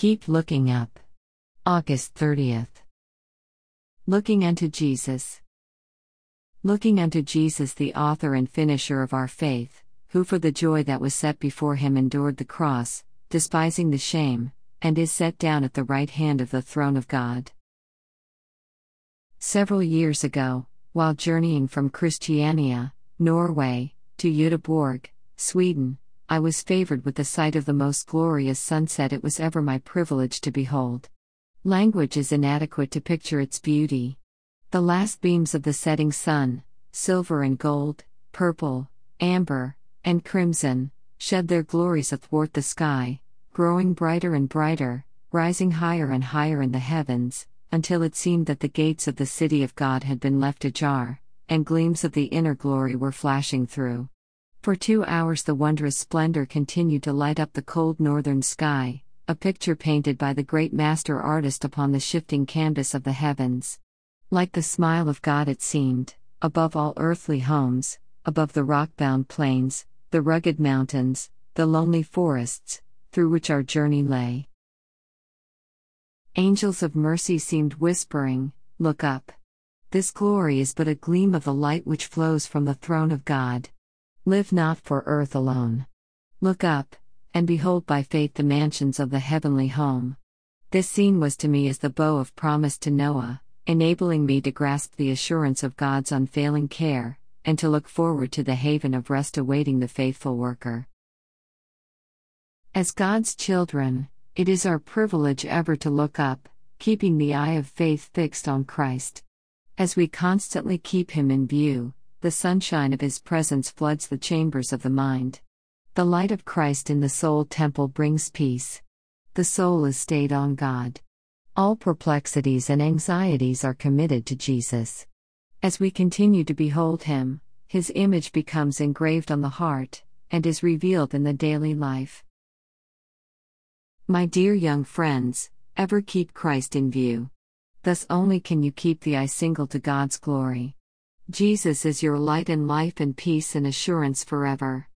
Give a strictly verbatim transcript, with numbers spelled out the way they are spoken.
Keep looking up. August thirtieth. Looking unto Jesus. Looking unto Jesus, the author and finisher of our faith, who for the joy that was set before him endured the cross, despising the shame, and is set down at the right hand of the throne of God. Several years ago, while journeying from Christiania, Norway, to Göteborg, Sweden, I was favored with the sight of the most glorious sunset it was ever my privilege to behold. Language is inadequate to picture its beauty. The last beams of the setting sun, silver and gold, purple, amber, and crimson, shed their glories athwart the sky, growing brighter and brighter, rising higher and higher in the heavens, until it seemed that the gates of the city of God had been left ajar, and gleams of the inner glory were flashing through. For two hours the wondrous splendor continued to light up the cold northern sky, a picture painted by the great master artist upon the shifting canvas of the heavens. Like the smile of God it seemed, above all earthly homes, above the rock-bound plains, the rugged mountains, the lonely forests, through which our journey lay. Angels of mercy seemed whispering, "Look up. This glory is but a gleam of the light which flows from the throne of God. Live not for earth alone. Look up, and behold by faith the mansions of the heavenly home." This scene was to me as the bow of promise to Noah, enabling me to grasp the assurance of God's unfailing care, and to look forward to the haven of rest awaiting the faithful worker. As God's children, it is our privilege ever to look up, keeping the eye of faith fixed on Christ. As we constantly keep Him in view, the sunshine of His presence floods the chambers of the mind. The light of Christ in the soul temple brings peace. The soul is stayed on God. All perplexities and anxieties are committed to Jesus. As we continue to behold Him, His image becomes engraved on the heart, and is revealed in the daily life. My dear young friends, ever keep Christ in view. Thus only can you keep the eye single to God's glory. Jesus is your light and life and peace and assurance forever.